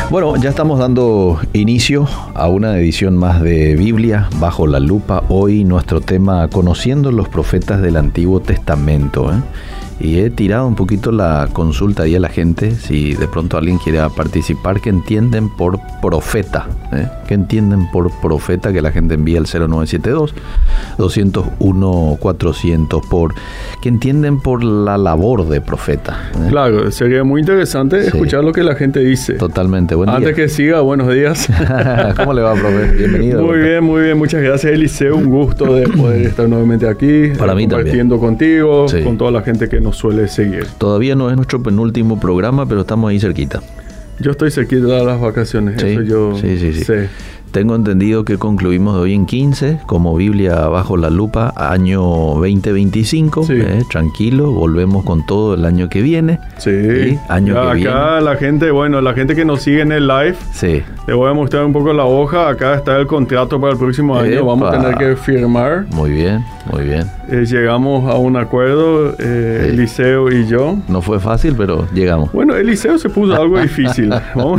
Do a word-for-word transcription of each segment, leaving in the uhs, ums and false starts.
Bueno, ya estamos dando inicio a una edición más de Biblia bajo la lupa. Hoy nuestro tema, conociendo los profetas del Antiguo Testamento, ¿eh? Y he tirado un poquito la consulta ahí a la gente, si de pronto alguien quiere participar, ¿qué entienden por profeta? ¿Eh? ¿Qué entienden por profeta? Que la gente envía al cero nueve siete dos, dos cero uno, cuatrocientos, por ¿qué entienden por la labor de profeta? ¿Eh? Claro, sería muy interesante sí. escuchar lo que la gente dice. Totalmente, buen día. Antes que siga, buenos días. ¿Cómo le va, profe? Bienvenido. Muy bien, muy bien, muchas gracias, Eliseo. Un gusto de poder estar nuevamente aquí. Para eh, mí compartiendo también. contigo, Sí. con toda la gente que nos suele seguir. Todavía no es nuestro penúltimo programa, pero estamos ahí cerquita. Yo estoy cerquita de las vacaciones, Sí, eso yo sí, sí, sí. sé. Tengo entendido que concluimos de hoy en quince, como Biblia bajo la lupa, año veinte veinticinco. Sí. Eh, tranquilo, volvemos con todo el año que viene. Sí, Sí, año ya que acá viene. la gente, bueno, la gente que nos sigue en el live, Sí. le voy a mostrar un poco la hoja. Acá está el contrato para el próximo año. Epa. Vamos a tener que firmar. Muy bien, muy bien. Eh, llegamos a un acuerdo, eh, Sí. Eliseo y yo. No fue fácil, pero llegamos. Bueno, Eliseo se puso algo difícil. Vamos.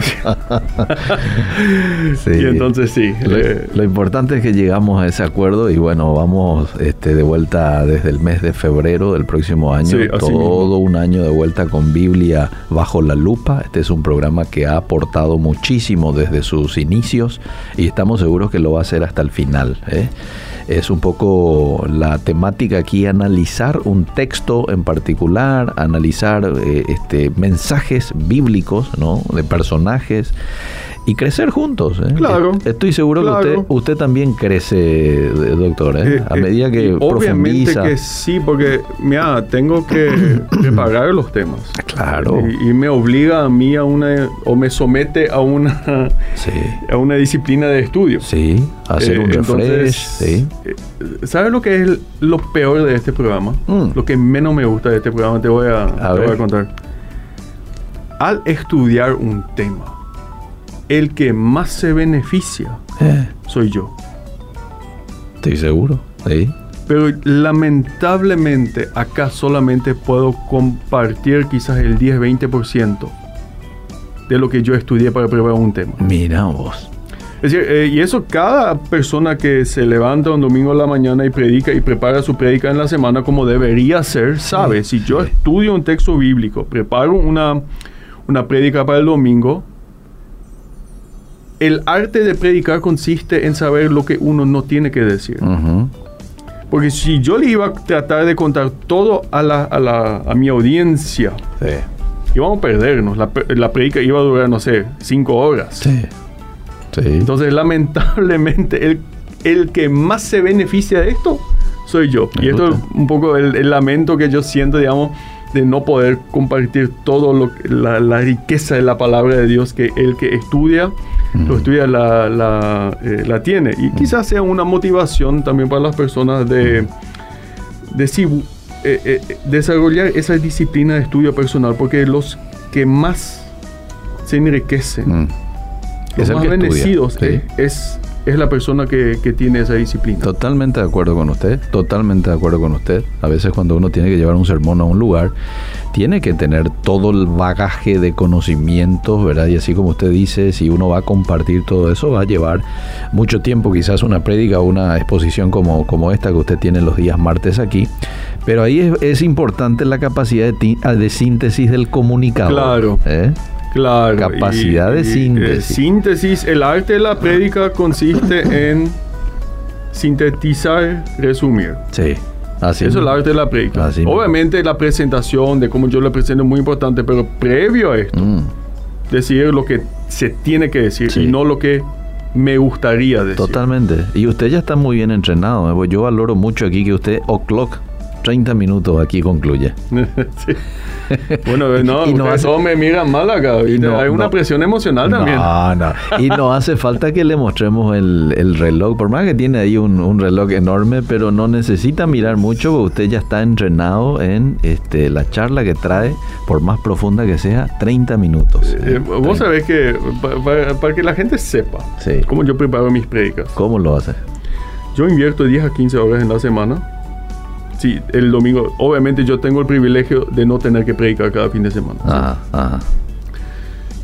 Sí. Y entonces sí. Lo, eh, lo importante es que llegamos a ese acuerdo y bueno, vamos este, de vuelta desde el mes de febrero del próximo año. Sí, así todo mismo. un año de vuelta con Biblia bajo la lupa. Este es un programa que ha aportado muchísimo desde sus inicios y estamos seguros que lo va a hacer hasta el final, ¿eh? Es un poco la temática aquí, analizar un texto en particular, analizar eh, este, mensajes bíblicos, ¿no? De personajes y crecer juntos, ¿eh? Claro, Estoy seguro claro. que usted, usted también crece, doctor, ¿eh? eh, A eh, medida que y obviamente profundiza. que sí, porque mira, tengo que preparar los temas. Claro. Y, y me obliga a mí a una, o me somete a una, Sí, a una disciplina de estudio. sí, hacer Eh, un refresh, entonces, sí. eh, ¿sabes lo que es lo peor de este programa? Mm. Lo que menos me gusta de este programa, te voy a, A te ver. voy a contar. Al estudiar un tema, el que más se beneficia Eh, soy yo. estoy seguro, sí. Pero lamentablemente acá solamente puedo compartir quizás el diez a veinte por ciento de lo que yo estudié para preparar un tema. Mira vos. Es decir, eh, y eso cada persona que se levanta un domingo a la mañana y predica y prepara su prédica en la semana como debería ser, sabe, si yo sí. estudio un texto bíblico, preparo una, una prédica para el domingo, el arte de predicar consiste en saber lo que uno no tiene que decir. Ujú. Porque si yo le iba a tratar de contar todo a, la, a, la, a mi audiencia, Sí, íbamos a perdernos. La, pre- la prédica iba a durar, no sé, cinco horas. sí, sí. Entonces, lamentablemente, el, el que más se beneficia de esto soy yo. Me y esto gusta. es un poco el, el lamento que yo siento, digamos, de no poder compartir todo lo que- la, la riqueza de la palabra de Dios, que el que estudia, Ujú. lo estudia, la, la, eh, la tiene. Y quizás sea una motivación también para las personas de, de sí, eh, eh, desarrollar esa disciplina de estudio personal, porque los que más se enriquecen, Mm. los Es el más que estudia, bendecidos sí. es, es, es la persona que, que tiene esa disciplina. Totalmente de acuerdo con usted, totalmente de acuerdo con usted. A veces cuando uno tiene que llevar un sermón a un lugar, tiene que tener todo el bagaje de conocimientos, ¿verdad? Y así como usted dice, si uno va a compartir todo eso, va a llevar mucho tiempo, quizás una prédica o una exposición como, como esta que usted tiene los días martes aquí. Pero ahí es, es importante la capacidad de, ti- de síntesis del comunicador. Claro. ¿eh? Claro. Capacidad de eh, síntesis. síntesis. El arte de la prédica consiste en sintetizar, resumir. Sí. Así Eso es el mismo. arte de la prédica. Así mismo. Obviamente la presentación, de cómo yo la presento es muy importante, pero previo a esto, Mm. decir lo que se tiene que decir Sí. y no lo que me gustaría decir. Totalmente. Y usted ya está muy bien entrenado. ¿eh? Pues yo valoro mucho aquí que usted, o'clock, treinta minutos aquí concluye. Sí. Bueno, no, Y no ustedes hace- todos me miran mal acá. Y no- Hay una no- presión emocional también. No, no. Y no hace falta que le mostremos el, el reloj. Por más que tiene ahí un, un reloj enorme, pero no necesita mirar mucho porque usted ya está entrenado en este, la charla que trae, por más profunda que sea, treinta minutos. Eh, ¿eh? vos sabés que pa- pa- para que la gente sepa Sí. cómo yo preparo mis prédicas, ¿Cómo lo hace? yo invierto diez a quince horas en la semana. Sí, el domingo. Obviamente yo tengo el privilegio de no tener que predicar cada fin de semana. Ajá, ajá. Y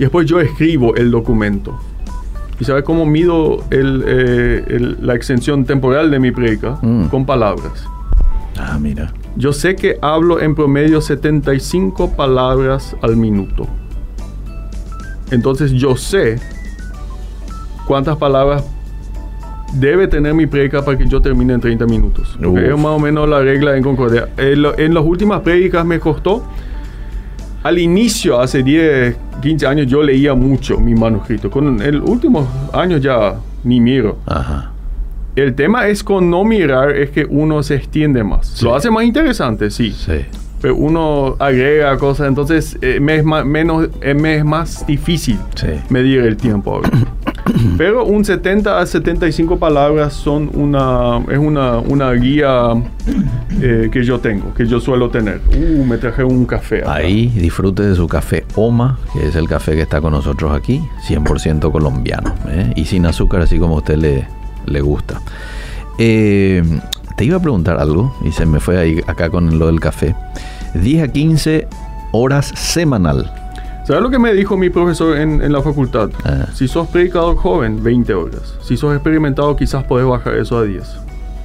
después yo escribo el documento. ¿Y sabes cómo mido el, eh, el, la extensión temporal de mi prédica? Mm. Con palabras. Ah, mira. Yo sé que hablo en promedio setenta y cinco palabras al minuto. Entonces yo sé cuántas palabras debe tener mi prédica para que yo termine en treinta minutos. Porque es más o menos la regla en Concordia. En, en las últimas prédicas me costó. Al inicio, hace diez, quince años, yo leía mucho mi manuscrito. Con el últimos años ya ni miro. Ajá. El tema es con no mirar, es que uno se extiende más. Sí. Lo hace más interesante, sí. Sí. Pero uno agrega cosas, entonces eh, me, es más, menos, eh, me es más difícil sí. medir el tiempo ahora. Pero un setenta a setenta y cinco palabras son una, es una, una guía eh, que yo tengo, que yo suelo tener. Uh, me traje un café acá. Ahí disfrute de su café Oma, que es el café que está con nosotros aquí, cien por ciento colombiano, ¿eh? Y sin azúcar, así como a usted le, le gusta. Eh, te iba a preguntar algo y se me fue ahí acá con lo del café. diez a quince horas semanal. ¿Sabes lo que me dijo mi profesor en, en la facultad? Ah. Si sos predicador joven, veinte horas. Si sos experimentado, quizás podés bajar eso a diez.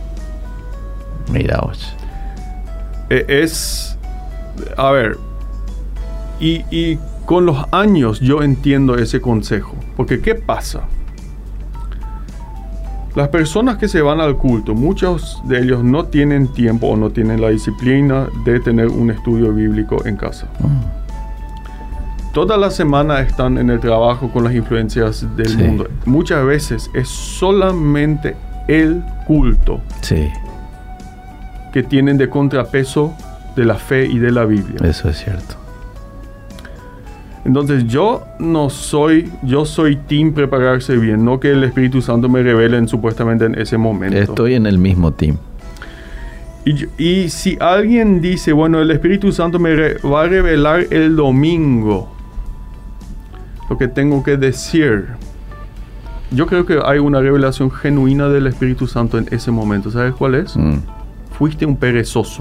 Mira vos. Eh, es... A ver. Y, y con los años yo entiendo ese consejo. Porque ¿qué pasa? Las personas que se van al culto, muchos de ellos no tienen tiempo o no tienen la disciplina de tener un estudio bíblico en casa. Mm. Toda la semana están en el trabajo con las influencias del sí. mundo. Muchas veces es solamente el culto sí. que tienen de contrapeso de la fe y de la Biblia. Eso es cierto. Entonces yo no soy, yo soy team prepararse bien, no que el Espíritu Santo me revele supuestamente en ese momento. Estoy en el mismo team. Y, y si alguien dice, bueno, el Espíritu Santo me re, va a revelar el domingo lo que tengo que decir, yo creo que hay una revelación genuina del Espíritu Santo en ese momento. ¿Sabes cuál es? Mm. Fuiste un perezoso.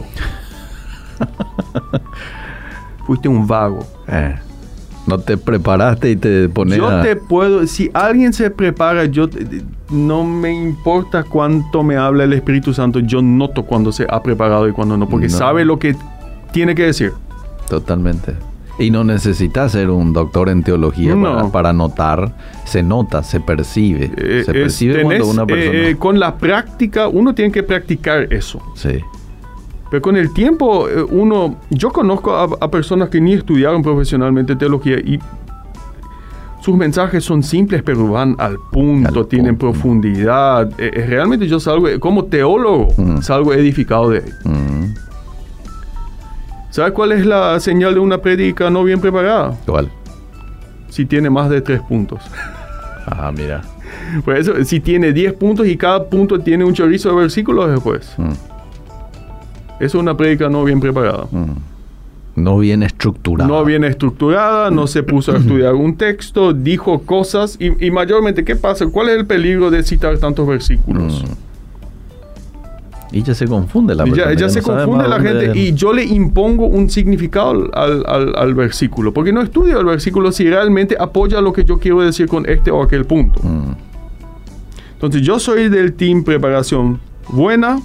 Fuiste un vago. Eh. No te preparaste y te pones Yo a... te puedo... Si alguien se prepara, yo... No me importa cuánto me habla el Espíritu Santo, yo noto cuando se ha preparado y cuando no, porque no. sabe lo que tiene que decir. Totalmente. Y no necesitas ser un doctor en teología no. para, para notar. Se nota, se percibe. Eh, se percibe tenés, cuando una persona... Eh, con la práctica, uno tiene que practicar eso. Sí. Pero con el tiempo, uno... Yo conozco a, a personas que ni estudiaron profesionalmente teología y sus mensajes son simples, pero van al punto, al tienen punto. profundidad. Eh, realmente yo salgo, como teólogo, mm. salgo edificado de ahí. Mm. ¿Sabes cuál es la señal de una prédica no bien preparada? ¿Cuál? Si tiene más de tres puntos. Ah, mira. Por eso, si tiene diez puntos y cada punto tiene un chorizo de versículos después. Mm. Eso es una prédica no bien preparada. Mm. No bien estructurada. No bien estructurada, no se puso a estudiar un texto, dijo cosas y, y mayormente, ¿qué pasa? ¿Cuál es el peligro de citar tantos versículos? Mm. Y ya se confunde la persona. Ya, ya, ya se no confunde la gente de... y yo le impongo un significado al, al, al versículo, porque no estudio el versículo si realmente apoya lo que yo quiero decir con este o aquel punto. Mm. Entonces yo soy del team preparación buena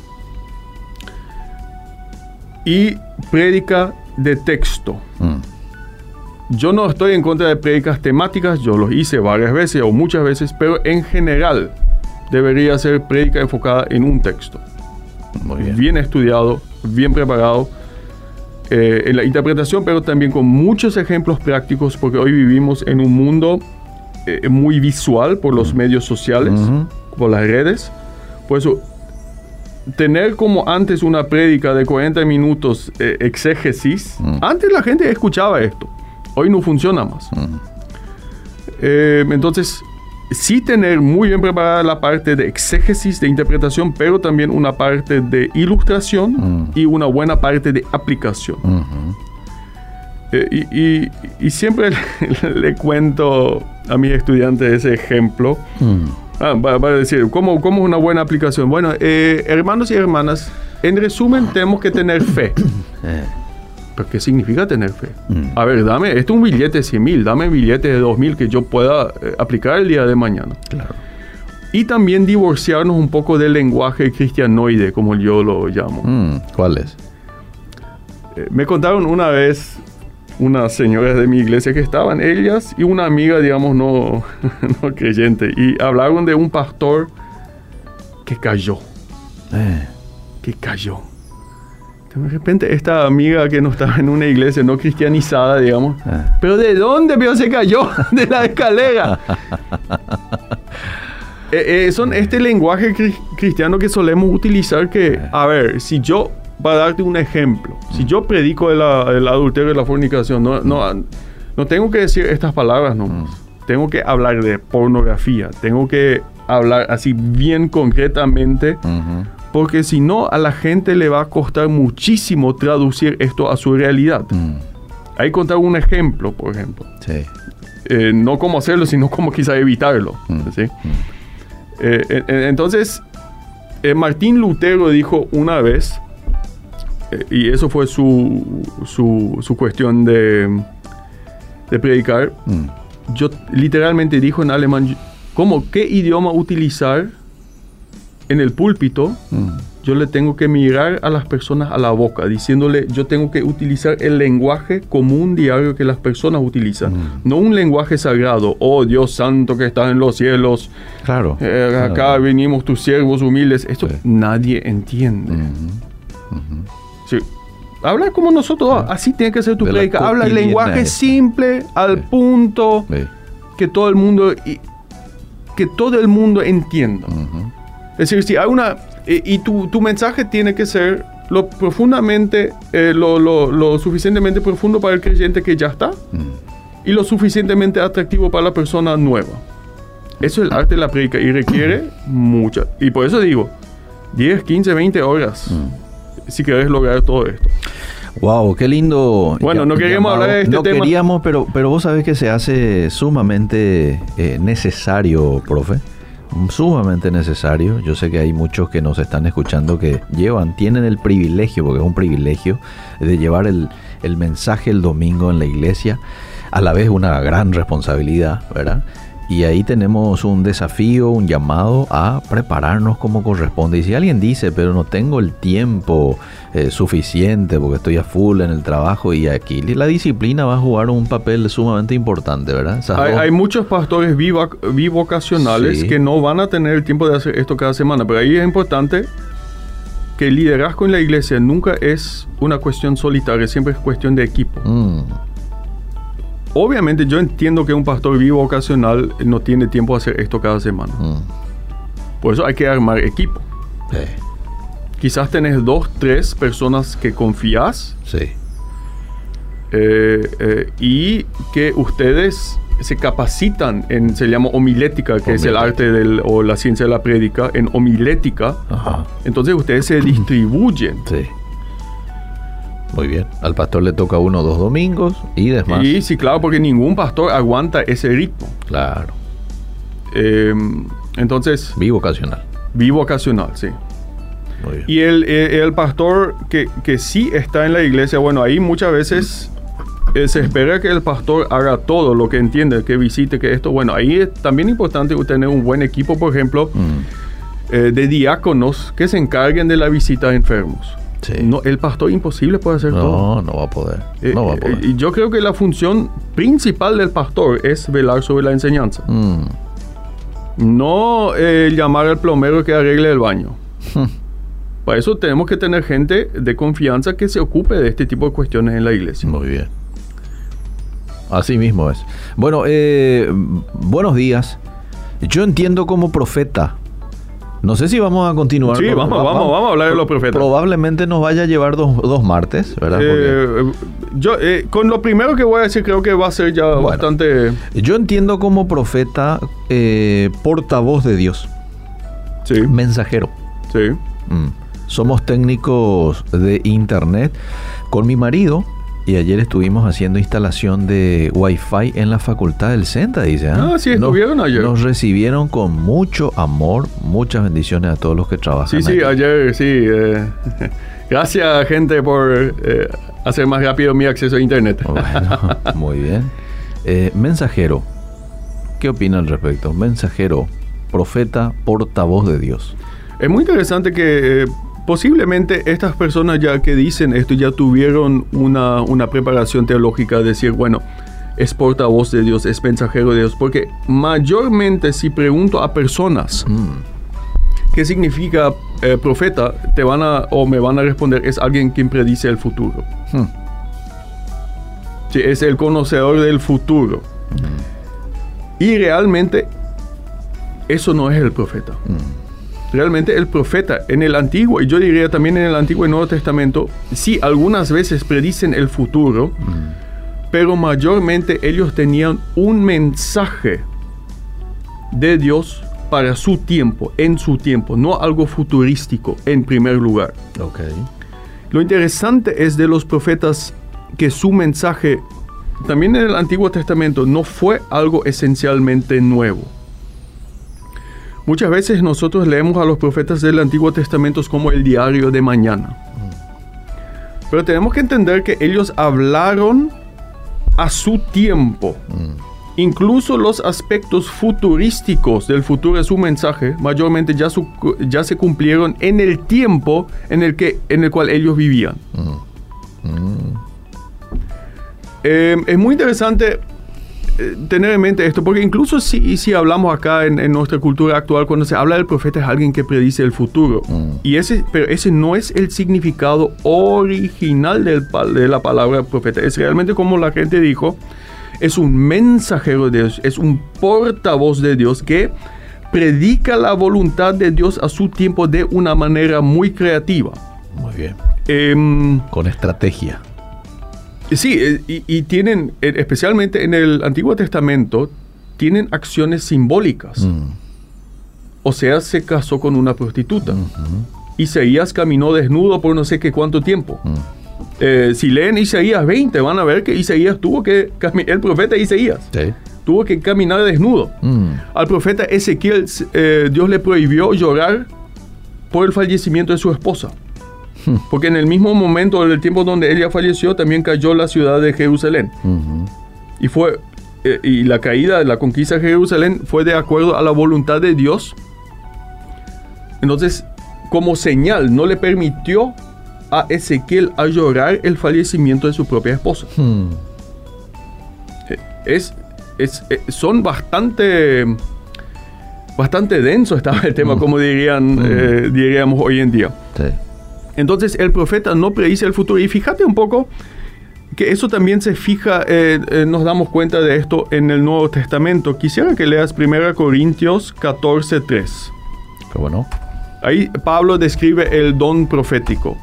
y prédica de texto. Mm. Yo no estoy en contra de prédicas temáticas, yo los hice varias veces o muchas veces, pero en general debería ser prédica enfocada en un texto. Muy bien. Bien estudiado, bien preparado eh, en la interpretación, pero también con muchos ejemplos prácticos, porque hoy vivimos en un mundo eh, muy visual por los mm. medios sociales, mm-hmm. por las redes. Por eso, tener como antes una prédica de cuarenta minutos eh, exégesis, mm. antes la gente escuchaba esto, hoy no funciona más. Mm. Eh, entonces, sí tener muy bien preparada la parte de exégesis, de interpretación, pero también una parte de ilustración mm. y una buena parte de aplicación. Mm-hmm. Eh, y, y, y siempre le, le cuento a mis estudiantes ese ejemplo. Mm. Ah, va, va a decir, ¿cómo, ¿cómo es una buena aplicación? Bueno, eh, hermanos y hermanas, en resumen, tenemos que tener fe. ¿Pero qué significa tener fe? Mm. A ver, dame, este es un billete de cien mil, dame billete de dos mil que yo pueda eh, aplicar el día de mañana. Claro. Y también divorciarnos un poco del lenguaje cristianoide, como yo lo llamo. Mm, ¿cuál es? Eh, me contaron una vez unas señoras de mi iglesia que estaban ellas y una amiga, digamos, no, no creyente, y hablaron de un pastor que cayó, Eh. que cayó. De repente esta amiga que no estaba en una iglesia no cristianizada, digamos, Eh. pero ¿de dónde vio se cayó? De la escalera. eh, eh, son este lenguaje cri- cristiano que solemos utilizar que, a ver, si yo, para darte un ejemplo, si yo predico el, el adulterio y la fornicación, no, no, no tengo que decir estas palabras nomás. Mm. Tengo que hablar de pornografía, tengo que hablar así bien concretamente, uh-huh. porque si no a la gente le va a costar muchísimo traducir esto a su realidad. Mm. Ahí contar un ejemplo, por ejemplo. Sí. Eh, no cómo hacerlo, sino cómo quizá evitarlo. Mm. ¿Sí? Mm. Eh, eh, entonces, eh, Martín Lutero dijo una vez, eh, y eso fue su, su, su cuestión de, de predicar, mm. yo literalmente dijo en alemán, ¿cómo? ¿Qué idioma utilizar en el púlpito? Mm. Yo le tengo que mirar a las personas a la boca, diciéndole, yo tengo que utilizar el lenguaje común diario que las personas utilizan. Mm. No un lenguaje sagrado. Oh, Dios santo que estás en los cielos. Claro. Eh, acá claro. venimos tus siervos humildes. Esto sí. Nadie entiende. Uh-huh. Uh-huh. Sí. Habla como nosotros. Uh-huh. Así tiene que ser tu predica. Habla el lenguaje simple, al sí. punto, sí. que todo el mundo... Y, que todo el mundo entienda. Uh-huh. Es decir, si hay una... Eh, y tu, tu mensaje tiene que ser lo profundamente, eh, lo, lo, lo suficientemente profundo para el creyente que ya está uh-huh. y lo suficientemente atractivo para la persona nueva. Eso es el arte de la predica y requiere mucha. Y por eso digo, diez, quince, veinte horas uh-huh. si querés lograr todo esto. Wow, qué lindo. Bueno, no queríamos llamado. hablar de este no tema. No queríamos, pero, pero vos sabés que se hace sumamente eh, necesario, profe. Sumamente necesario. Yo sé que hay muchos que nos están escuchando que llevan, tienen el privilegio, porque es un privilegio, de llevar el, el mensaje el domingo en la iglesia. A la vez una gran responsabilidad, ¿verdad? Y ahí tenemos un desafío, un llamado a prepararnos como corresponde. Y si alguien dice, pero no tengo el tiempo eh, suficiente porque estoy a full en el trabajo, y aquí la disciplina va a jugar un papel sumamente importante, ¿verdad? Hay, hay muchos pastores bivac- bivocacionales sí. que no van a tener el tiempo de hacer esto cada semana, pero ahí es importante que el liderazgo en la iglesia nunca es una cuestión solitaria, siempre es cuestión de equipo. Mm. Obviamente yo entiendo que un pastor bivocacional no tiene tiempo de hacer esto cada semana. Mm. Por eso hay que armar equipo. Sí. Quizás tenés dos, tres personas que confías. Sí. Eh, eh, y que ustedes se capacitan en, se llama homilética, que homilética. Es el arte del, o la ciencia de la prédica, en homilética. Ajá. Entonces ustedes se distribuyen. Sí. Muy bien. Al pastor le toca uno o dos domingos y demás. Y sí, claro, porque ningún pastor aguanta ese ritmo. Claro. Eh, entonces... Bivocacional. Bivocacional, sí. Muy bien. Y el, el, el pastor que, que sí está en la iglesia, bueno, ahí muchas veces eh, se espera que el pastor haga todo lo que entiende, que visite, que esto. Bueno, ahí es también importante tener un buen equipo, por ejemplo, mm. eh, de diáconos que se encarguen de la visita a enfermos. Sí. No, el pastor imposible puede hacer no, todo. No, no va a poder. Eh, no va a poder. Y yo creo que la función principal del pastor es velar sobre la enseñanza. Mm. No eh, llamar al plomero que arregle el baño. Para eso tenemos que tener gente de confianza que se ocupe de este tipo de cuestiones en la iglesia. Muy bien. Así mismo es. Bueno, eh, buenos días. Yo entiendo como profeta. No sé si vamos a continuar. Sí, vamos, vamos, vamos, vamos a hablar de los profetas. Probablemente nos vaya a llevar dos, dos martes, ¿verdad? Eh, yo, eh, con lo primero que voy a decir, creo que va a ser ya bueno, bastante... Yo entiendo como profeta, eh, portavoz de Dios. Sí. Mensajero. Sí. Mm. Somos técnicos de internet. Con mi marido Y ayer estuvimos haciendo instalación de Wi-Fi en la facultad del Senta, dice. ¿eh? Ah, sí, estuvieron nos, ayer. Nos recibieron con mucho amor, muchas bendiciones a todos los que trabajan. Sí, sí, allí. ayer, sí. Eh, gracias, gente, por eh, hacer más rápido mi acceso a Internet. Bueno, muy bien. Eh, mensajero, ¿qué opina al respecto? Mensajero, profeta, portavoz de Dios. Es muy interesante que... Eh, posiblemente estas personas ya que dicen esto ya tuvieron una, una preparación teológica de decir, bueno, es portavoz de Dios, es mensajero de Dios, porque mayormente si pregunto a personas mm. qué significa eh, profeta, te van a o me van a responder, es alguien quien predice el futuro. Mm. Sí, es el conocedor del futuro. Mm. Y realmente eso no es el profeta. Mm. Realmente el profeta en el Antiguo, y yo diría también en el Antiguo y Nuevo Testamento, sí, algunas veces predicen el futuro, mm. pero mayormente ellos tenían un mensaje de Dios para su tiempo, en su tiempo, no algo futurístico en primer lugar. Okay. Lo interesante es de los profetas que su mensaje, también en el Antiguo Testamento, no fue algo esencialmente nuevo. Muchas veces nosotros leemos a los profetas del Antiguo Testamento como el diario de mañana. Pero tenemos que entender que ellos hablaron a su tiempo. Mm. Incluso los aspectos futurísticos del futuro de su mensaje, mayormente ya, su, ya se cumplieron en el tiempo en el, que, en el cual ellos vivían. Mm. Mm. Eh, es muy interesante tener en mente esto, porque incluso si, si hablamos acá en, en nuestra cultura actual, cuando se habla del profeta es alguien que predice el futuro. Mm. Y ese, pero ese no es el significado original del, de la palabra profeta. Es realmente, como la gente dijo, es un mensajero de Dios, es un portavoz de Dios que predica la voluntad de Dios a su tiempo de una manera muy creativa. Muy bien. Eh, Con estrategia. Sí, y, y tienen, especialmente en el Antiguo Testamento, tienen acciones simbólicas. Mm. Oseas se casó con una prostituta. Uh-huh. Isaías caminó desnudo por no sé qué cuánto tiempo. Mm. Eh, si leen Isaías veinte, van a ver que Isaías tuvo que, el profeta Isaías, sí. tuvo que caminar desnudo. Mm. Al profeta Ezequiel, eh, Dios le prohibió llorar por el fallecimiento de su esposa. Porque en el mismo momento, en el tiempo donde ella falleció, también cayó la ciudad de Jerusalén. Uh-huh. Y fue eh, y la caída, la conquista de Jerusalén fue de acuerdo a la voluntad de Dios. Entonces, como señal, no le permitió a Ezequiel a llorar el fallecimiento de su propia esposa. Uh-huh. Es, es, es, son bastante, bastante denso estaba el tema, uh-huh. como dirían, uh-huh. eh, diríamos hoy en día. Sí. Entonces el profeta no predice el futuro. Y fíjate un poco que eso también se fija, eh, eh, nos damos cuenta de esto en el Nuevo Testamento. Quisiera que leas primera Corintios catorce tres. Qué bueno. Ahí Pablo describe el don profético.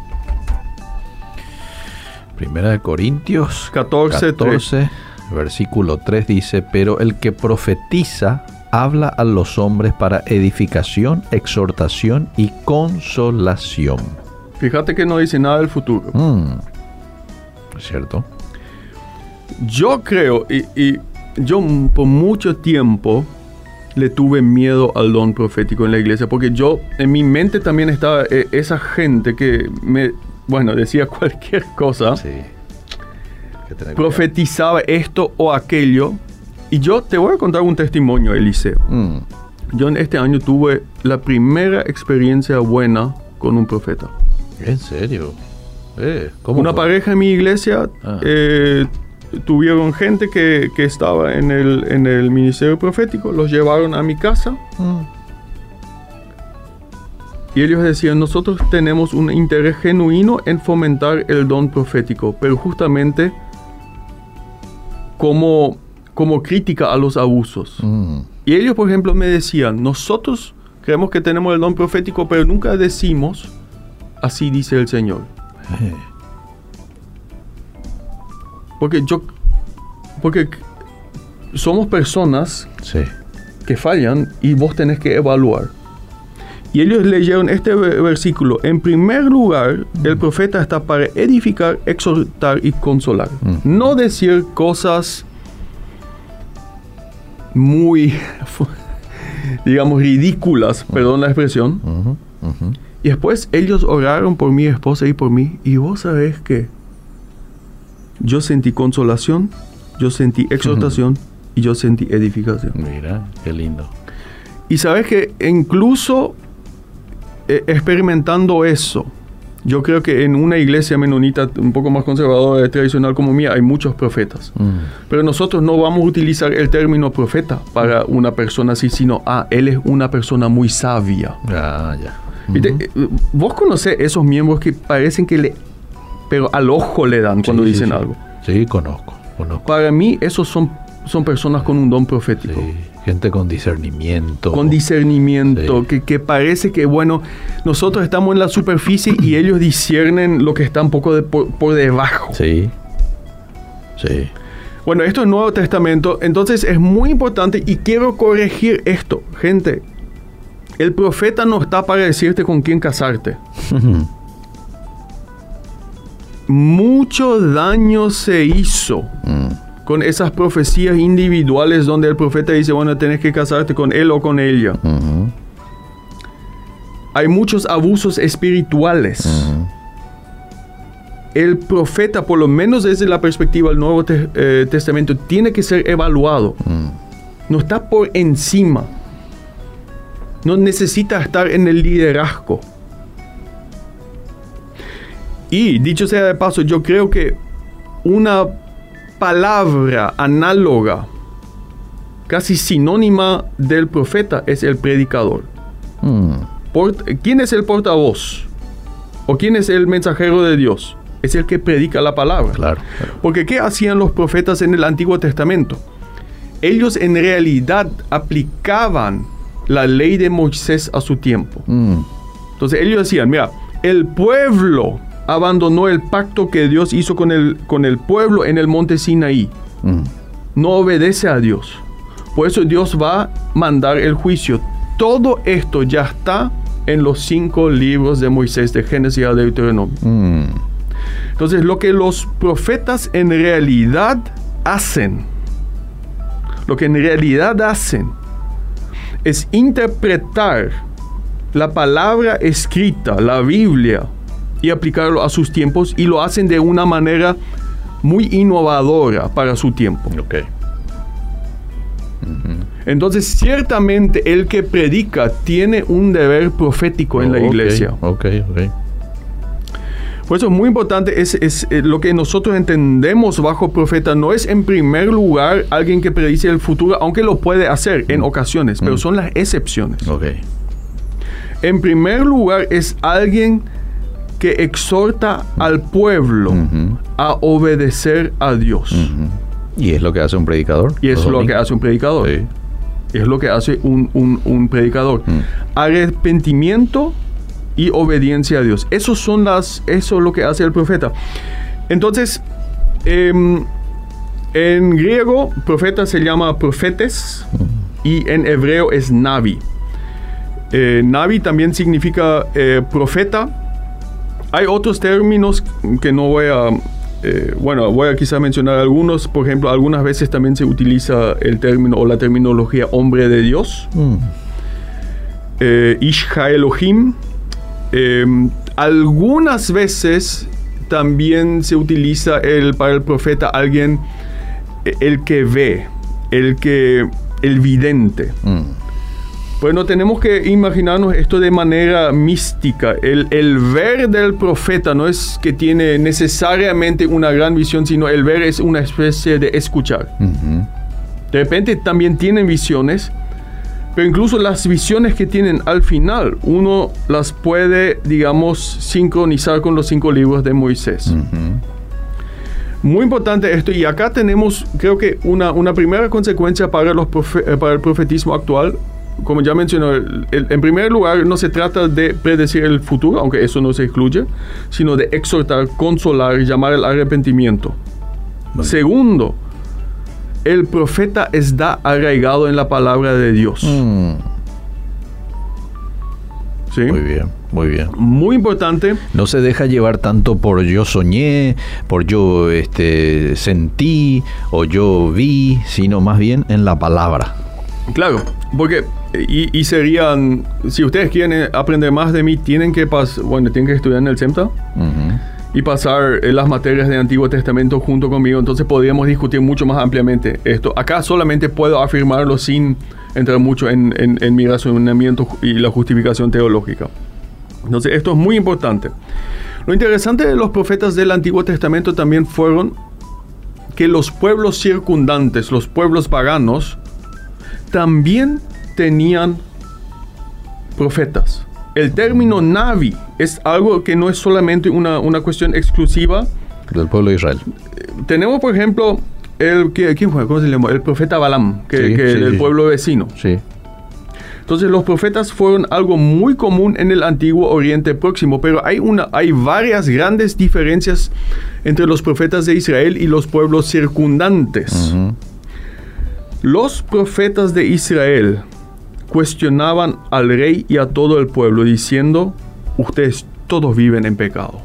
Primera de Corintios catorce, catorce versículo tres dice: pero el que profetiza habla a los hombres para edificación, exhortación y consolación. Fíjate que no dice nada del futuro. Mm, es cierto. Yo creo, y, y yo por mucho tiempo le tuve miedo al don profético en la iglesia, porque yo, en mi mente también estaba eh, esa gente que me, bueno, decía cualquier cosa, sí. profetizaba esto o aquello, y yo te voy a contar un testimonio, Eliseo. Mm. Yo en este año tuve la primera experiencia buena con un profeta. ¿En serio? Eh, ¿cómo Una fue? pareja en mi iglesia ah. eh, tuvieron gente que, que estaba en el, en el ministerio profético, los llevaron a mi casa mm. y ellos decían: nosotros tenemos un interés genuino en fomentar el don profético, pero justamente como, como crítica a los abusos. Mm. Y ellos, por ejemplo, me decían: nosotros creemos que tenemos el don profético, pero nunca decimos así dice el Señor. Eh. Porque yo, porque somos personas sí. que fallan y vos tenés que evaluar. Y ellos leyeron este versículo. En primer lugar, el profeta está para edificar, exhortar y consolar. Mm. No decir cosas muy, digamos, ridículas, uh-huh. perdón la expresión. Uh-huh. Uh-huh. Y después ellos oraron por mi esposa y por mí. Y vos sabés que yo sentí consolación, yo sentí exhortación uh-huh. y yo sentí edificación. Mira, qué lindo. Y sabés que incluso eh, experimentando eso, yo creo que en una iglesia menonita un poco más conservadora y tradicional como mía hay muchos profetas. Mm. Pero nosotros no vamos a utilizar el término profeta para una persona así, sino, ah, él es una persona muy sabia. Ah, ya. ¿Viste? Uh-huh. Vos conocés esos miembros que parecen que le... pero al ojo le dan cuando sí, dicen sí, algo. Sí, conozco, conozco. Para mí, esos son, son personas con un don profético. Sí. Gente con discernimiento. Con discernimiento, sí. que, que parece que, bueno, nosotros estamos en la superficie y ellos disciernen lo que está un poco de, por, por debajo. Sí, sí. Bueno, esto es Nuevo Testamento, entonces es muy importante y quiero corregir esto. Gente, el profeta no está para decirte con quién casarte. Mucho daño se hizo. Mm. Con esas profecías individuales donde el profeta dice, bueno, tenés que casarte con él o con ella. Uh-huh. Hay muchos abusos espirituales. Uh-huh. El profeta, por lo menos desde la perspectiva del Nuevo te- eh, Testamento, tiene que ser evaluado. Uh-huh. No está por encima. No necesita estar en el liderazgo. Y, dicho sea de paso, yo creo que una palabra análoga, casi sinónima del profeta, es el predicador. Mm. Port- ¿Quién es el portavoz? ¿O quién es el mensajero de Dios? Es el que predica la palabra. Claro, claro. Porque ¿qué hacían los profetas en el Antiguo Testamento? Ellos en realidad aplicaban la ley de Moisés a su tiempo. Mm. Entonces ellos decían, mira, el pueblo abandonó el pacto que Dios hizo con el, con el pueblo en el monte Sinaí. Mm. No obedece a Dios. Por eso Dios va a mandar el juicio. Todo esto ya está en los cinco libros de Moisés, de Génesis a Deuteronomio. Mm. Entonces, lo que los profetas en realidad hacen, lo que en realidad hacen, es interpretar la palabra escrita, la Biblia, y aplicarlo a sus tiempos, y lo hacen de una manera muy innovadora para su tiempo. Okay. Uh-huh. Entonces, ciertamente, el que predica tiene un deber profético en oh, la iglesia. Ok, ok. Por eso es muy importante, es, es eh, lo que nosotros entendemos bajo profeta, no es en primer lugar alguien que predice el futuro, aunque lo puede hacer en ocasiones, mm. pero son las excepciones. Okay. En primer lugar es alguien que exhorta al pueblo uh-huh. a obedecer a Dios. Uh-huh. ¿Y es lo que hace un predicador? Y es lo que hace un predicador. Sí. Es lo que hace un, un, un predicador. Uh-huh. Arrepentimiento y obediencia a Dios. Eso son las, eso es lo que hace el profeta. Entonces, eh, en griego, profeta se llama profetes uh-huh. y en hebreo es navi. Eh, navi también significa eh, profeta. Hay otros términos que no voy a... Eh, bueno, voy a quizá mencionar algunos. Por ejemplo, algunas veces también se utiliza el término o la terminología hombre de Dios. Mm. Eh, Ish HaElohim. Eh, algunas veces también se utiliza el, para el profeta alguien, el que ve, el que... el vidente. Mm. Bueno, tenemos que imaginarnos esto de manera mística. El, el ver del profeta no es que tiene necesariamente una gran visión, sino el ver es una especie de escuchar. Uh-huh. De repente también tienen visiones, pero incluso las visiones que tienen al final, uno las puede, digamos, sincronizar con los cinco libros de Moisés. Uh-huh. Muy importante esto, y acá tenemos, creo que una, una primera consecuencia para, los profe- para el profetismo actual. Como ya mencioné, el, el, en primer lugar no se trata de predecir el futuro, aunque eso no se excluye, sino de exhortar, consolar, llamar al arrepentimiento. Vale. Segundo, el profeta está arraigado en la palabra de Dios. Mm. ¿sí? Muy bien, muy bien. Muy importante. No se deja llevar tanto por yo soñé, por yo este, sentí o yo vi, sino más bien en la palabra. Claro, porque y, y serían, si ustedes quieren aprender más de mí, tienen que pas, bueno, tienen que estudiar en el SEMTA uh-huh. y pasar las materias del Antiguo Testamento junto conmigo. Entonces podríamos discutir mucho más ampliamente esto. Acá solamente puedo afirmarlo sin entrar mucho en, en, en mi razonamiento y la justificación teológica. Entonces esto es muy importante. Lo interesante de los profetas del Antiguo Testamento también fueron que los pueblos circundantes, los pueblos paganos, también tenían profetas. El término Navi es algo que no es solamente una, una cuestión exclusiva del pueblo de Israel. Tenemos, por ejemplo, el, ¿quién fue? ¿Cómo se llama? El profeta Balaam, que, sí, que sí, del sí. pueblo vecino. Sí. Entonces los profetas fueron algo muy común en el antiguo Oriente Próximo, pero hay, una, hay varias grandes diferencias entre los profetas de Israel y los pueblos circundantes. Uh-huh. Los profetas de Israel cuestionaban al rey y a todo el pueblo diciendo, ustedes todos viven en pecado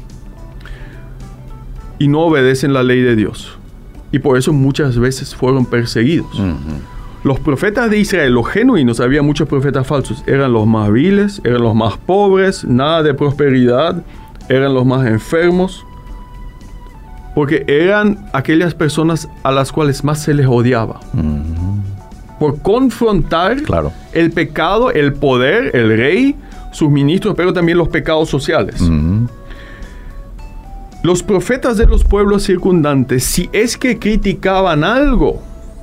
y no obedecen la ley de Dios, y por eso muchas veces fueron perseguidos. Uh-huh. Los profetas de Israel, los genuinos, había muchos profetas falsos, eran los más viles, eran los más pobres, nada de prosperidad, eran los más enfermos, porque eran aquellas personas a las cuales más se les odiaba. Uh-huh. Por confrontar claro. el pecado, el poder, el rey, sus ministros, pero también los pecados sociales. Uh-huh. Los profetas de los pueblos circundantes, si es que criticaban algo,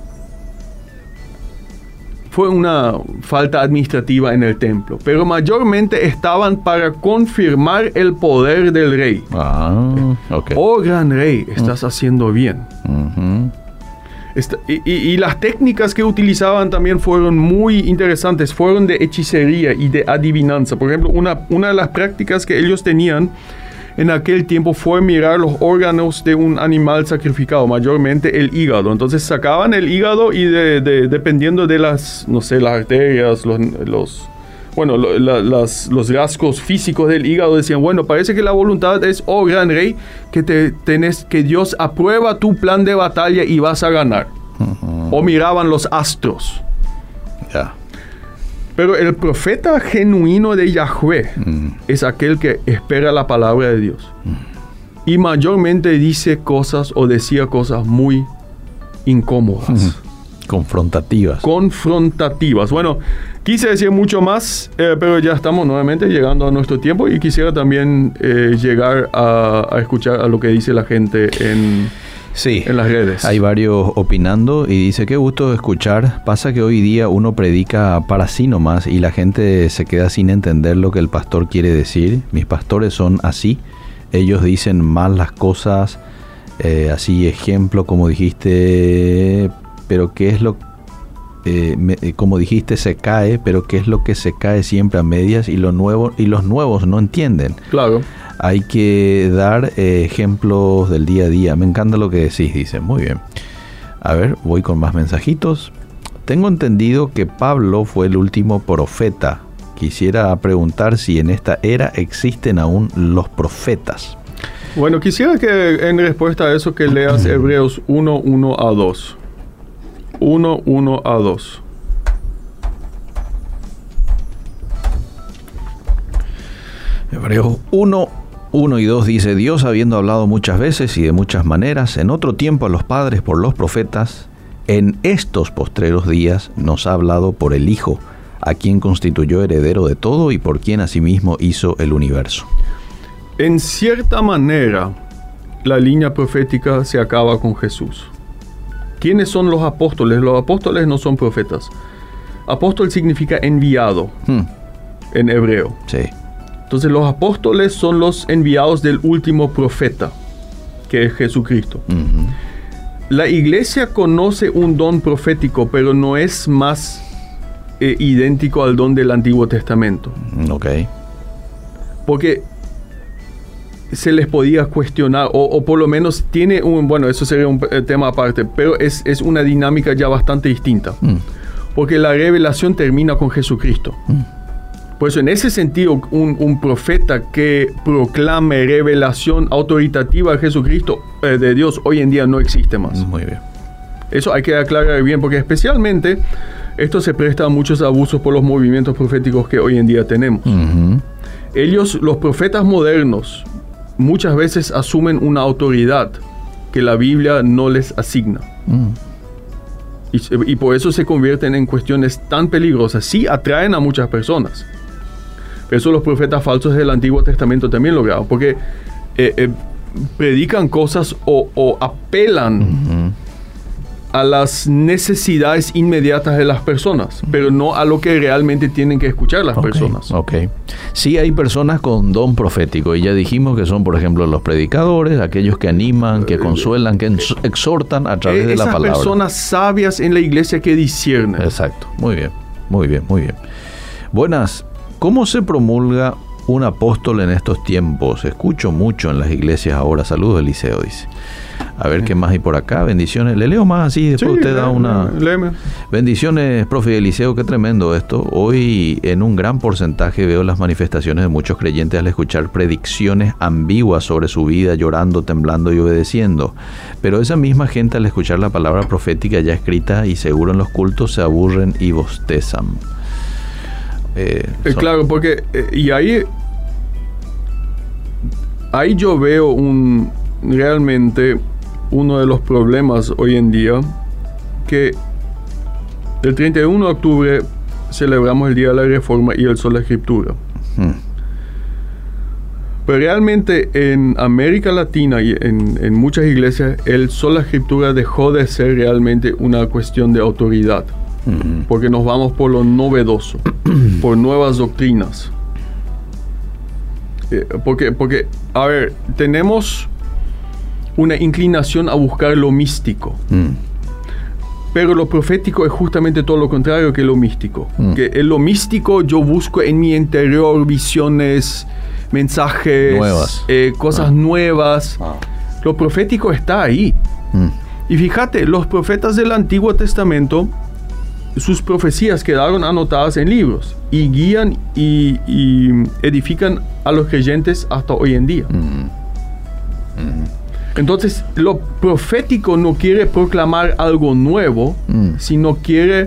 fue una falta administrativa en el templo, pero mayormente estaban para confirmar el poder del rey. Ah, okay. Oh, gran rey, estás uh-huh. haciendo bien. Uh-huh. Esta, y, y, y las técnicas que utilizaban también fueron muy interesantes, fueron de hechicería y de adivinanza. Por ejemplo, una, una de las prácticas que ellos tenían en aquel tiempo fue mirar los órganos de un animal sacrificado, mayormente el hígado. Entonces sacaban el hígado y de, de, dependiendo de las, no sé, las arterias, los, los, bueno, lo, la, las, los rasgos físicos del hígado, decían, bueno, parece que la voluntad es, oh gran rey, que, te, tenés, que Dios aprueba tu plan de batalla y vas a ganar. Uh-huh. O miraban los astros. Ya. Yeah. Pero el profeta genuino de Yahweh mm. es aquel que espera la palabra de Dios. Mm. Y mayormente dice cosas o decía cosas muy incómodas. Mm. Confrontativas. Confrontativas. Bueno, quise decir mucho más, eh, pero ya estamos nuevamente llegando a nuestro tiempo y quisiera también eh, llegar a, a escuchar a lo que dice la gente en... Sí, en las redes. Hay varios opinando y dice, qué gusto escuchar. Pasa que hoy día uno predica para sí nomás y la gente se queda sin entender lo que el pastor quiere decir. Mis pastores son así. Ellos dicen mal las cosas, eh, así ejemplo, como dijiste, pero qué es lo eh, me, como dijiste se cae, pero qué es lo que se cae siempre a medias y, lo nuevo, y los nuevos no entienden. Claro. Hay que dar eh, ejemplos del día a día. Me encanta lo que decís, dice. Muy bien. A ver, voy con más mensajitos. Tengo entendido que Pablo fue el último profeta. Quisiera preguntar si en esta era existen aún los profetas. Bueno, quisiera que en respuesta a eso que leas Hebreos uno, uno a dos. uno, uno a dos. Hebreos uno, uno y dos dice, Dios habiendo hablado muchas veces y de muchas maneras, en otro tiempo a los padres por los profetas, en estos postreros días nos ha hablado por el Hijo, a quien constituyó heredero de todo y por quien asimismo hizo el universo. En cierta manera, la línea profética se acaba con Jesús. ¿Quiénes son los apóstoles? Los apóstoles no son profetas. Apóstol significa enviado hmm. en hebreo. Sí. Entonces los apóstoles son los enviados del último profeta, que es Jesucristo. Uh-huh. La iglesia conoce un don profético, pero no es más eh, idéntico al don del Antiguo Testamento. Ok. Porque se les podía cuestionar, o, o por lo menos tiene un, bueno, eso sería un eh, tema aparte, pero es, es una dinámica ya bastante distinta. Mm. Porque la revelación termina con Jesucristo. Mm. Por eso, en ese sentido, un, un profeta que proclame revelación autoritativa de Jesucristo, eh, de Dios, hoy en día no existe más. Muy bien. Eso hay que aclarar bien, porque especialmente esto se presta a muchos abusos por los movimientos proféticos que hoy en día tenemos. Uh-huh. Ellos, los profetas modernos, muchas veces asumen una autoridad que la Biblia no les asigna. Uh-huh. Y, y por eso se convierten en cuestiones tan peligrosas. Sí atraen a muchas personas. Pero eso los profetas falsos del Antiguo Testamento también lograron. Porque eh, eh, predican cosas o, o apelan uh-huh. a las necesidades inmediatas de las personas, pero no a lo que realmente tienen que escuchar las okay, personas. Ok. Sí hay personas con don profético, y ya dijimos que son, por ejemplo, los predicadores, aquellos que animan, que consuelan, que exhortan a través eh, de la palabra. Esas personas sabias en la iglesia que disciernen. Exacto. Muy bien, muy bien, muy bien. Buenas. ¿Cómo se promulga un apóstol en estos tiempos? Escucho mucho en las iglesias ahora. Saludos, Eliseo, dice. A ver qué más hay por acá. Bendiciones. Le leo más así, después sí, usted da una... Léeme. Bendiciones, profe Eliseo, qué tremendo esto. Hoy en un gran porcentaje veo las manifestaciones de muchos creyentes al escuchar predicciones ambiguas sobre su vida, llorando, temblando y obedeciendo. Pero esa misma gente al escuchar la palabra profética ya escrita y seguro en los cultos se aburren y bostezan. Eh, eh, claro, porque eh, y ahí ahí yo veo un realmente uno de los problemas hoy en día, que el treinta y uno de octubre celebramos el Día de la Reforma y el Sol de la Escritura. Hmm. Pero realmente en América Latina y en, en muchas iglesias el Sol de la Escritura dejó de ser realmente una cuestión de autoridad. Uh-huh. Porque nos vamos por lo novedoso, por nuevas doctrinas. Eh, porque, porque, a ver, tenemos una inclinación a buscar lo místico. Mm. Pero lo profético es justamente todo lo contrario que lo místico. Mm. Que en lo místico yo busco en mi interior visiones, mensajes, nuevas. Eh, cosas ah. nuevas. Ah. Lo profético está ahí. Mm. Y fíjate, los profetas del Antiguo Testamento, sus profecías quedaron anotadas en libros y guían y, y edifican a los creyentes hasta hoy en día. Mm-hmm. Mm-hmm. Entonces, lo profético no quiere proclamar algo nuevo, mm. sino quiere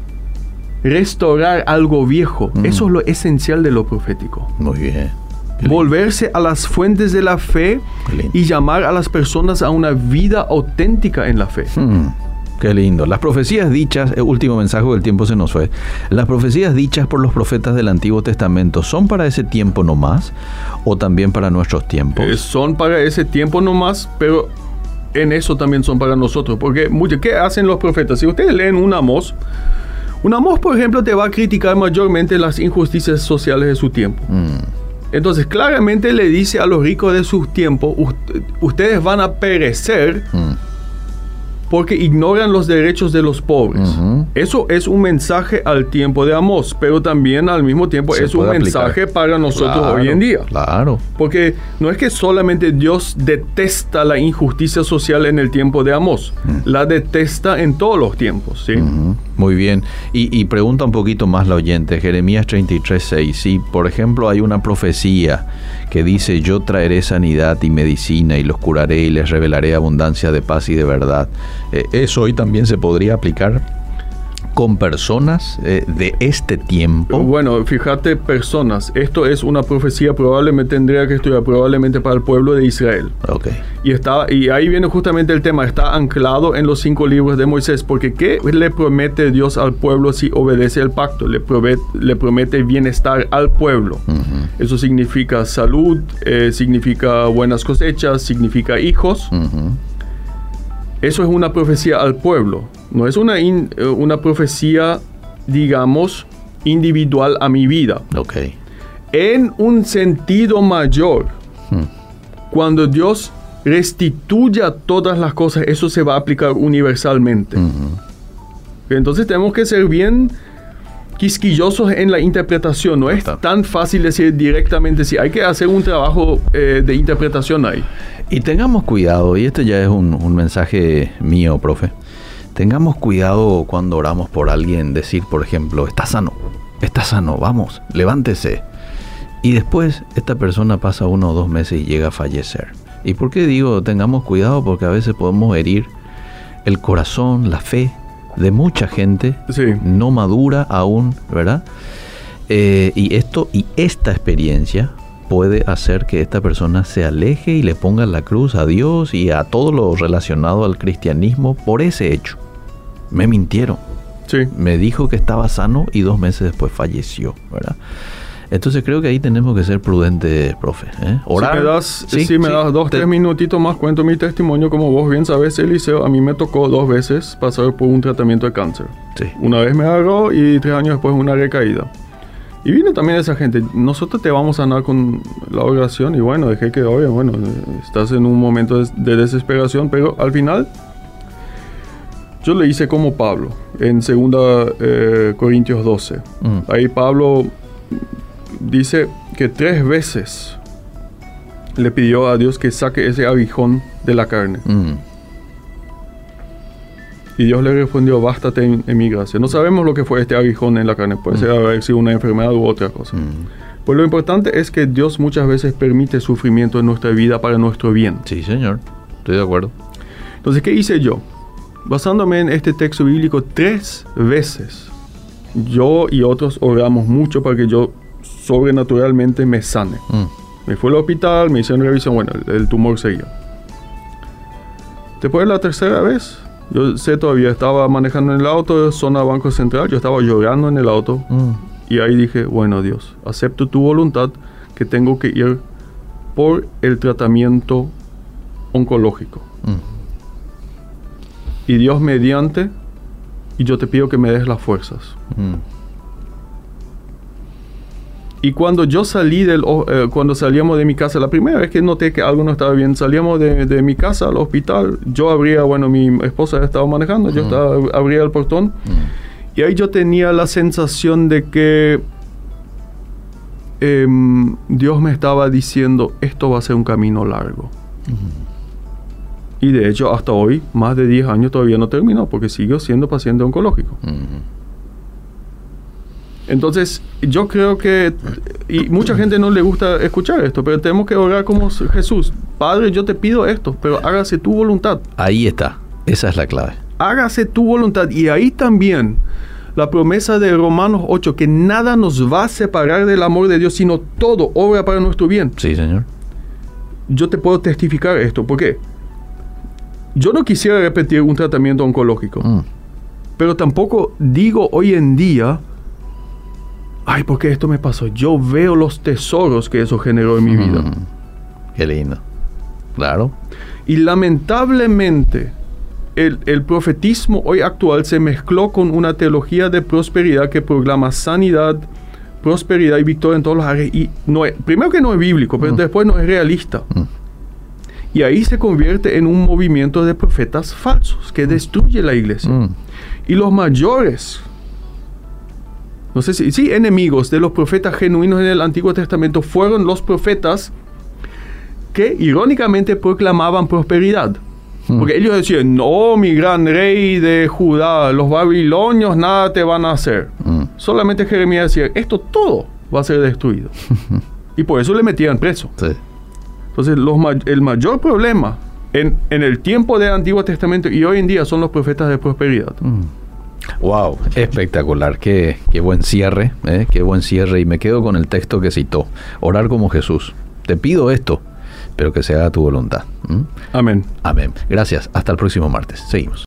restaurar algo viejo. Mm. Eso es lo esencial de lo profético. Muy bien. Volverse a las fuentes de la fe y llamar a las personas a una vida auténtica en la fe. Mm. Qué lindo. Las profecías dichas, el último mensaje del tiempo se nos fue. Las profecías dichas por los profetas del Antiguo Testamento, ¿son para ese tiempo nomás o también para nuestros tiempos? Eh, son para ese tiempo nomás, pero en eso también son para nosotros. Porque, ¿qué hacen los profetas? Si ustedes leen un Amós, un Amós, por ejemplo, te va a criticar mayormente las injusticias sociales de su tiempo. Mm. Entonces, claramente le dice a los ricos de sus tiempos, ustedes van a perecer. Mm. Porque ignoran los derechos de los pobres. Uh-huh. Eso es un mensaje al tiempo de Amós, pero también al mismo tiempo se es un aplicar. mensaje para nosotros claro, hoy en día. Claro. Porque no es que solamente Dios detesta la injusticia social en el tiempo de Amós, uh-huh. la detesta en todos los tiempos, ¿sí? Uh-huh. Muy bien. Y, y pregunta un poquito más la oyente, Jeremías treinta y tres, seis. Si, por ejemplo, hay una profecía que dice, yo traeré sanidad y medicina y los curaré y les revelaré abundancia de paz y de verdad. Eh, ¿Eso hoy también se podría aplicar con personas eh, de este tiempo? Bueno, fíjate, personas. Esto es una profecía, probablemente tendría que estudiar, probablemente para el pueblo de Israel. Okay. Y, está, y ahí viene justamente el tema, está anclado en los cinco libros de Moisés, porque ¿qué le promete Dios al pueblo si obedece el pacto? Le promete, le promete bienestar al pueblo. Uh-huh. Eso significa salud, eh, significa buenas cosechas, significa hijos. Uh-huh. Eso es una profecía al pueblo. No es una, in, una profecía, digamos, individual a mi vida. Okay. En un sentido mayor, hmm. cuando Dios restituya todas las cosas, eso se va a aplicar universalmente. Uh-huh. Entonces tenemos que ser bien quisquillosos en la interpretación. No es tan fácil decir directamente si hay que hacer un trabajo eh, de interpretación ahí. Y tengamos cuidado, y este ya es un, un mensaje mío, profe. Tengamos cuidado cuando oramos por alguien, decir, por ejemplo, está sano, está está sano, vamos, levántese. Y después esta persona pasa uno o dos meses y llega a fallecer. ¿Y por qué digo tengamos cuidado? Porque a veces podemos herir el corazón, la fe de mucha gente, sí, no madura aún, ¿verdad? Eh, y esto y esta experiencia puede hacer que esta persona se aleje y le ponga la cruz a Dios y a todo lo relacionado al cristianismo por ese hecho. Me mintieron. Sí. Me dijo que estaba sano y dos meses después falleció, ¿verdad? Entonces creo que ahí tenemos que ser prudentes, profe. ¿eh? Orar. Si me das, sí, si me sí, das dos, te... tres minutitos más, cuento mi testimonio. Como vos bien sabes, Eliseo, a mí me tocó dos veces pasar por un tratamiento de cáncer. Sí. Una vez me agarró y tres años después una recaída. Y vino también esa gente, nosotros te vamos a sanar con la oración. Y bueno, dejé que, oye, bueno, estás en un momento de, de desesperación, pero al final yo le hice como Pablo, en segunda eh, Corintios doce. Mm. Ahí Pablo dice que tres veces le pidió a Dios que saque ese aguijón de la carne. Mm. Y Dios le respondió, bástate en, en mi gracia. No sabemos lo que fue este aguijón en la carne. Puede mm. ser haber sido una enfermedad u otra cosa. Mm. Pues lo importante es que Dios muchas veces permite sufrimiento en nuestra vida para nuestro bien. Sí, señor. Estoy de acuerdo. Entonces, ¿qué hice yo? Basándome en este texto bíblico, tres veces yo y otros oramos mucho para que yo sobrenaturalmente me sane. Mm. Me fui al hospital, me hicieron revisión, bueno, el, el tumor seguía. Después de la tercera vez, yo sé todavía, estaba manejando en el auto, zona Banco Central, yo estaba llorando en el auto. Mm. Y ahí dije, bueno, Dios, acepto tu voluntad que tengo que ir por el tratamiento oncológico. Mm. Y Dios mediante, y yo te pido que me des las fuerzas. Mm. Y cuando yo salí del, eh, cuando salíamos de mi casa, la primera vez que noté que algo no estaba bien, salíamos de, de mi casa al hospital, yo abría, bueno, mi esposa estaba manejando, mm. yo estaba, abría el portón, mm. y ahí yo tenía la sensación de que eh, Dios me estaba diciendo, esto va a ser un camino largo. Mm. Y de hecho, hasta hoy, más de diez años todavía no terminó, porque sigo siendo paciente oncológico. Mm. Entonces, yo creo que, y mucha gente no le gusta escuchar esto, pero tenemos que orar como Jesús. Padre, yo te pido esto, pero hágase tu voluntad. Ahí está, esa es la clave. Hágase tu voluntad. Y ahí también la promesa de Romanos ocho, que nada nos va a separar del amor de Dios, sino todo obra para nuestro bien. Sí, Señor. Yo te puedo testificar esto. ¿Por qué? Yo no quisiera repetir un tratamiento oncológico, mm. pero tampoco digo hoy en día, ay, ¿por qué esto me pasó? Yo veo los tesoros que eso generó en mi mm. vida. Qué lindo. Claro. Y lamentablemente, el, el profetismo hoy actual se mezcló con una teología de prosperidad que proclama sanidad, prosperidad y victoria en todas las áreas. Y no es, primero que no es bíblico, pero mm. después no es realista. Mm. Y ahí se convierte en un movimiento de profetas falsos que destruye la iglesia. Mm. Y los mayores, no sé si, sí, enemigos de los profetas genuinos en el Antiguo Testamento fueron los profetas que irónicamente proclamaban prosperidad. Mm. Porque ellos decían, no, mi gran rey de Judá, los babilonios nada te van a hacer. Mm. Solamente Jeremías decía, esto todo va a ser destruido. Y por eso le metían preso. Sí. Entonces, los, el mayor problema en, en el tiempo del Antiguo Testamento y hoy en día son los profetas de prosperidad. Mm. Wow, espectacular, qué, qué buen cierre, ¿eh? Qué buen cierre. Y me quedo con el texto que citó, orar como Jesús. Te pido esto, pero que se haga tu voluntad. ¿Mm? Amén. Amén. Gracias, hasta el próximo martes. Seguimos.